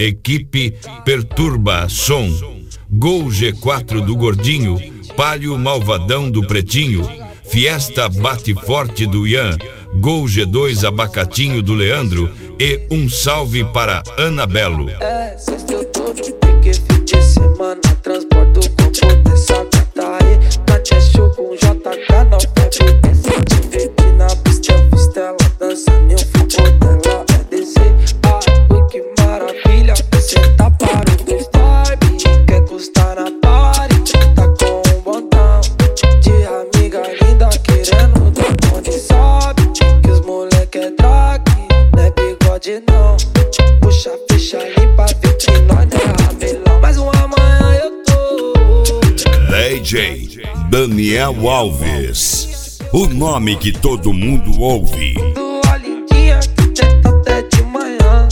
Equipe Perturba Som. Gol G4 do Gordinho, Palio Malvadão do Pretinho, Fiesta Bate Forte do Ian, Gol G2 Abacatinho do Leandro e um salve para Ana Belo. Sexta eu tô no pique, fim de semana, transporto o corpo dessa gata aí. Mate show com JK, não febre, esse te verde na pista, eu fiz ela dançando e o futebol dela é descer. Ui, que maravilha, você tá para o dois time, quer custar na party, tá com um botão de amiga linda querendo dar onde sabe, que os moleque é drag, não é bigode não. Puxa a ficha limpa, vê que nós não é ramelão. Mais um amanhã eu tô DJ Daniel Alves, o nome que todo mundo ouve. tua lindinha que tenta até de manhã.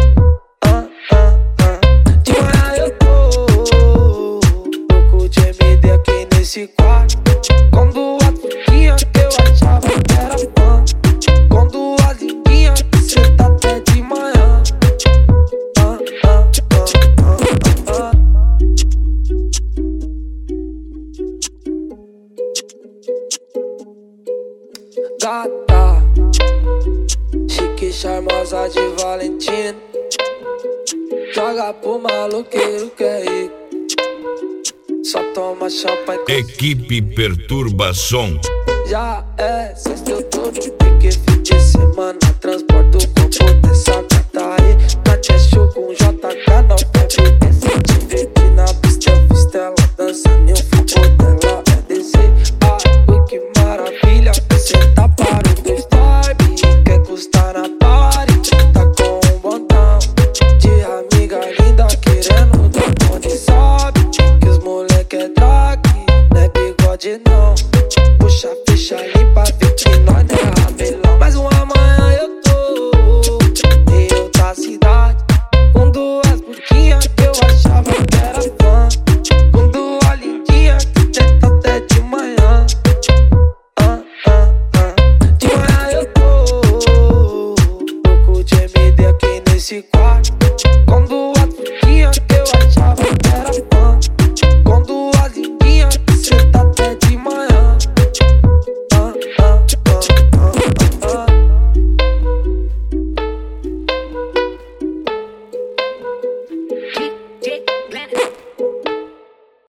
De manhã eu tô louco de MD aqui nesse quarto. Quando a tuquinha que eu achava que era fã, quando a lindinha que cê tá até de manhã. Gata, chique, charmosa de Valentino, joga pro maluqueiro que é rico, só toma champanhe. Equipe Perturba Som. Já é sexta, eu tô no pique, fim de semana,